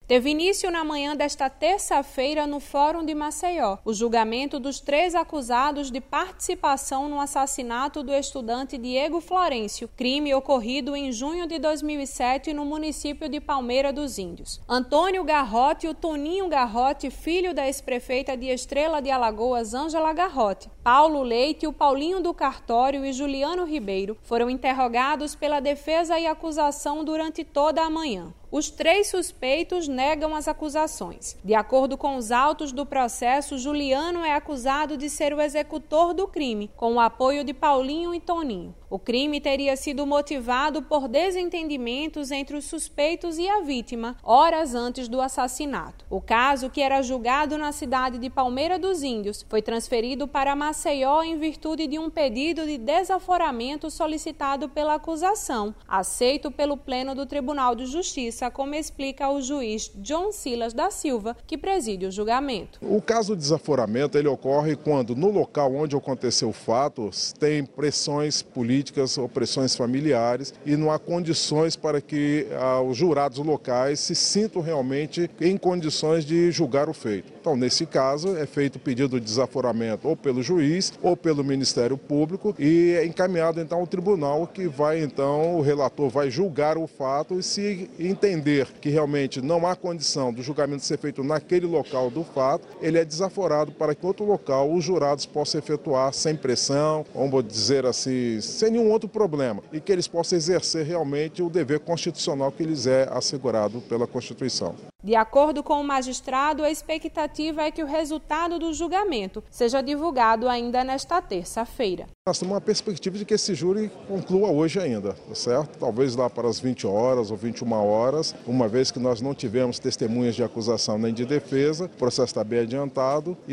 Teve início na manhã desta terça-feira no Fórum de Maceió o julgamento dos 3 acusados de participação no assassinato do estudante Diego Florencio, crime ocorrido em junho de 2007 no município de Palmeira dos Índios. Antônio Garrote e o Toninho Garrote, filho da ex-prefeita de Estrela de Alagoas, Ângela Garrote, Paulo Leite, o Paulinho do Cartório e Juliano Ribeiro foram interrogados pela defesa e acusação durante toda a manhã. Os 3 suspeitos negam as acusações. De acordo com os autos do processo, Juliano é acusado de ser o executor do crime, com o apoio de Paulinho e Toninho. O crime teria sido motivado por desentendimentos entre os suspeitos e a vítima, horas antes do assassinato. O caso, que era julgado na cidade de Palmeira dos Índios, foi transferido para Maceió em virtude de um pedido de desaforamento solicitado pela acusação, aceito pelo Pleno do Tribunal de Justiça, como explica o juiz John Silas da Silva, que preside o julgamento. O caso de desaforamento ele ocorre quando no local onde aconteceu o fato tem pressões políticas ou pressões familiares e não há condições para que os jurados locais se sintam realmente em condições de julgar o feito. Então, nesse caso, é feito o pedido de desaforamento ou pelo juiz ou pelo Ministério Público e é encaminhado então ao tribunal, que vai então, o relator vai julgar o fato e, se entender que realmente não há condição do julgamento ser feito naquele local do fato, ele é desaforado para que em outro local os jurados possam efetuar sem pressão, vamos dizer assim, sem nenhum outro problema, e que eles possam exercer realmente o dever constitucional que lhes é assegurado pela Constituição. De acordo com o magistrado, a expectativa é que o resultado do julgamento seja divulgado ainda nesta terça-feira. Nós temos uma perspectiva de que esse júri conclua hoje ainda, tá certo? Talvez lá para as 20 horas ou 21 horas, uma vez que nós não tivemos testemunhas de acusação nem de defesa, o processo está bem adiantado e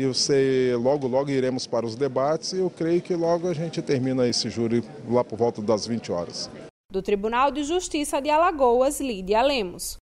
logo iremos para os debates e eu creio que logo a gente termina esse júri lá por volta das 20 horas. Do Tribunal de Justiça de Alagoas, Lídia Lemos.